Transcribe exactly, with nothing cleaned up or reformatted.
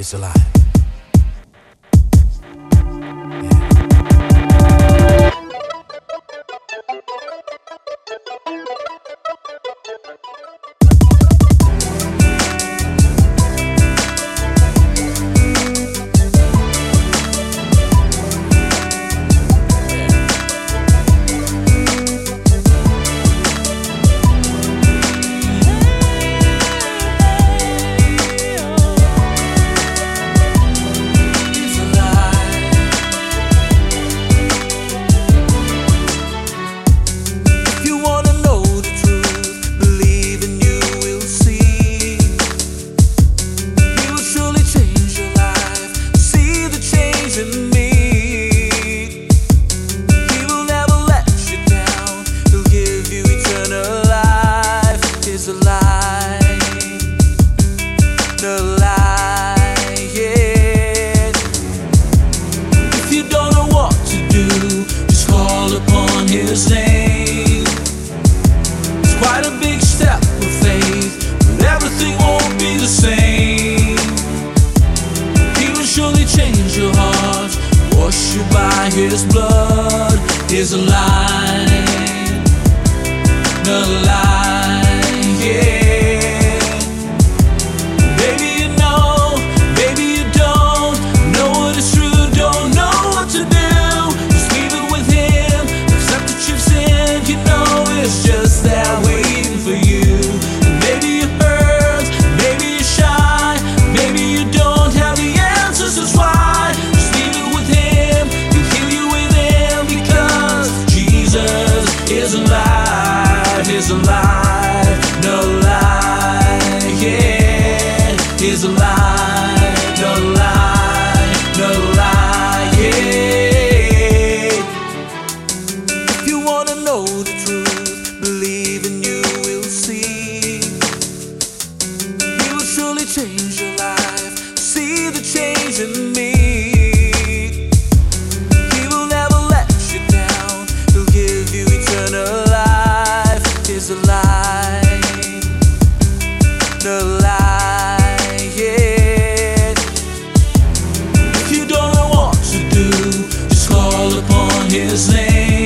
He's alive. His name. It's quite a big step of faith, but everything won't be the same. He will surely change your heart, wash you by His blood. He's alive, alive, yeah. Baby, you know, baby, you don't know what is true, don't know what to do. It's just there waiting for you. And maybe you hurt, maybe you're shy, maybe you don't have the answers, that's why. Just leave it with Him, He'll heal you with Him, because Jesus is alive, He's alive, no lie, yeah. He's alive, no lie, no lie, yeah. If you wanna know the truth, believe and you will see. He will surely change your life. See the change in me. He will never let you down. He'll give you eternal life. He's alive, the light, yeah. If you don't know what to do, just call upon His name.